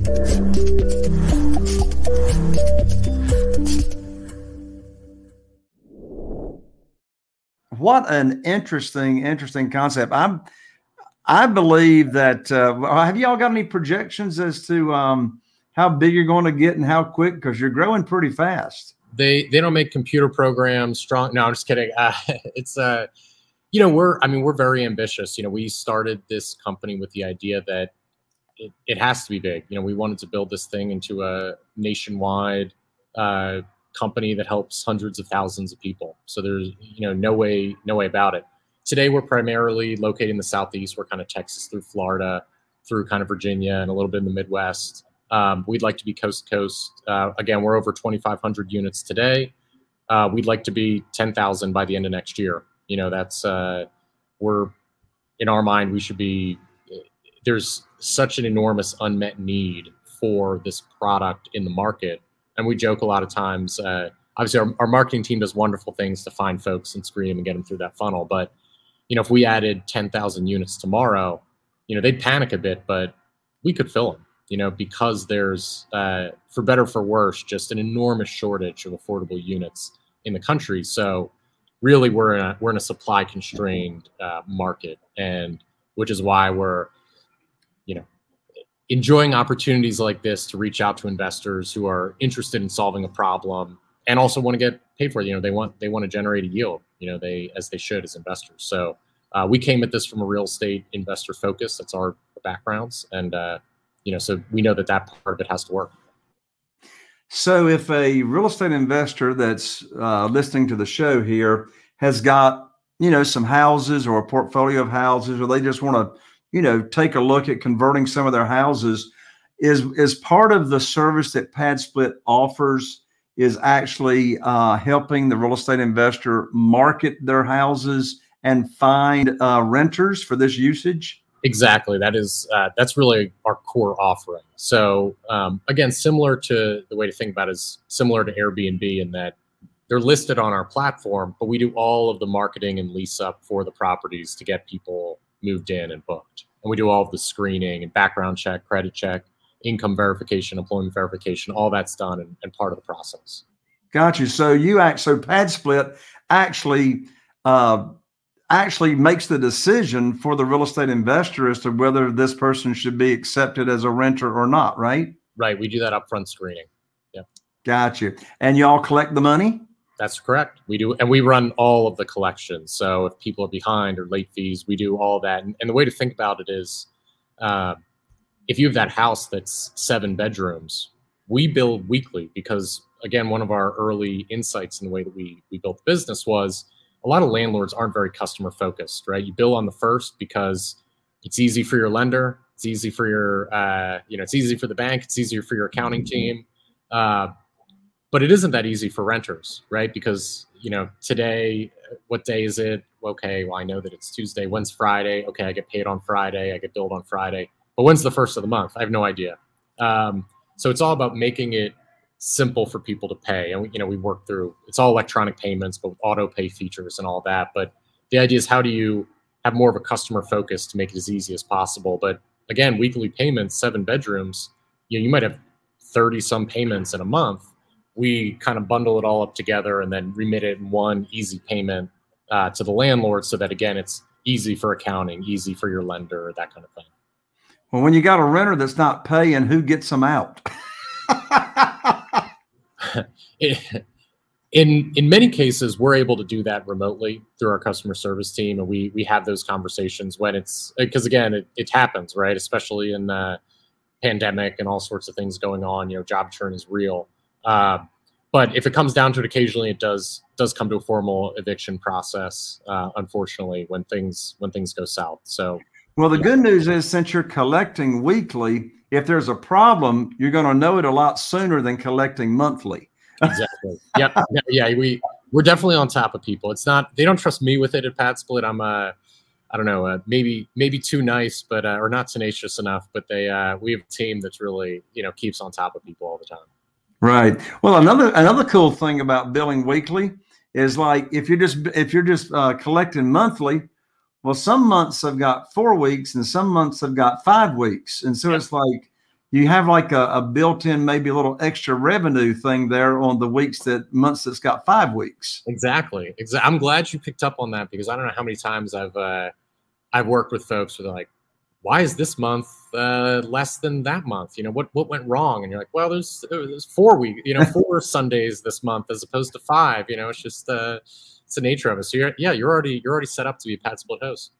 What an interesting concept. I believe that, have y'all got any projections as to how big you're going to get and how quick? Because you're growing pretty fast. They don't make computer programs strong. No, I'm just kidding. It's we're very ambitious. We started this company with the idea that it has to be big. We wanted to build this thing into a nationwide company that helps hundreds of thousands of people. So there's no way about it. Today we're primarily located in the Southeast. We're kind of Texas through Florida, through kind of Virginia, and a little bit in the Midwest. We'd like to be coast to coast. Again, we're over 2,500 units today. We'd like to be 10,000 by the end of next year. That's we're in our mind, we should be. There's such an enormous unmet need for this product in the market. And we joke a lot of times, obviously our marketing team does wonderful things to find folks and screen them and get them through that funnel. But, if we added 10,000 units tomorrow, they'd panic a bit, but we could fill them, because there's, for better or for worse, just an enormous shortage of affordable units in the country. So really we're in a supply constrained market, and which is why we're, enjoying opportunities like this to reach out to investors who are interested in solving a problem and also want to get paid for it. They want to generate a yield, as they should as investors. So we came at this from a real estate investor focus. That's our backgrounds. And, so we know that part of it has to work. So if a real estate investor that's listening to the show here has got, some houses or a portfolio of houses, or they just want to, take a look at converting some of their houses, is part of the service that PadSplit offers is actually helping the real estate investor market their houses and find renters for this usage? Exactly. That's really our core offering. So again, similar to the way to think about it is similar to Airbnb in that they're listed on our platform, but we do all of the marketing and lease up for the properties to get people moved in and booked. And we do all of the screening and background check, credit check, income verification, employment verification, all that's done and part of the process. Got you. So PadSplit actually makes the decision for the real estate investor as to whether this person should be accepted as a renter or not, right? Right. We do that upfront screening. Yeah. Got you. And y'all collect the money? That's correct. We do. And we run all of the collections. So if people are behind or late fees, we do all that. And the way to think about it is if you have that house that's 7 bedrooms, we bill weekly because, again, one of our early insights in the way that we built the business was a lot of landlords aren't very customer focused, right? You bill on the first because it's easy for your lender. It's easy for your, it's easy for the bank. It's easier for your accounting team. But it isn't that easy for renters, right? Because, today, what day is it? Okay, well, I know that it's Tuesday. When's Friday? Okay, I get paid on Friday. I get billed on Friday. But when's the first of the month? I have no idea. So it's all about making it simple for people to pay. And we work through, it's all electronic payments, but with auto pay features and all that. But the idea is, how do you have more of a customer focus to make it as easy as possible? But again, weekly payments, 7 bedrooms, you might have 30 some payments in a month. We kind of bundle it all up together and then remit it in one easy payment to the landlord so that, again, it's easy for accounting, easy for your lender, that kind of thing. Well, when you got a renter that's not paying, who gets them out? In many cases, we're able to do that remotely through our customer service team. And we have those conversations when it's, because again, it happens, right? Especially in the pandemic and all sorts of things going on, job churn is real. But if it comes down to it, occasionally it does come to a formal eviction process, unfortunately, when things go south. So, well, the good news is, since you're collecting weekly, if there's a problem, you're going to know it a lot sooner than collecting monthly. Exactly. Yep. Yeah. We're definitely on top of people. It's not, they don't trust me with it at PadSplit. I'm I don't know, maybe too nice, but or not tenacious enough. But we have a team that's really keeps on top of people all the time. Right. Well, another cool thing about billing weekly is, like, if you're just collecting monthly, well, some months have got 4 weeks and some months have got 5 weeks, and so it's like you have like a built-in, maybe a little extra revenue thing there on the months that's got 5 weeks. Exactly. I'm glad you picked up on that, because I don't know how many times I've worked with folks where they're like, why is this month less than that month? You know, what went wrong? And you're like, well, there's 4 weeks, 4 Sundays this month as opposed to 5. You know, it's just it's the nature of it. So you're already set up to be Pat Split host.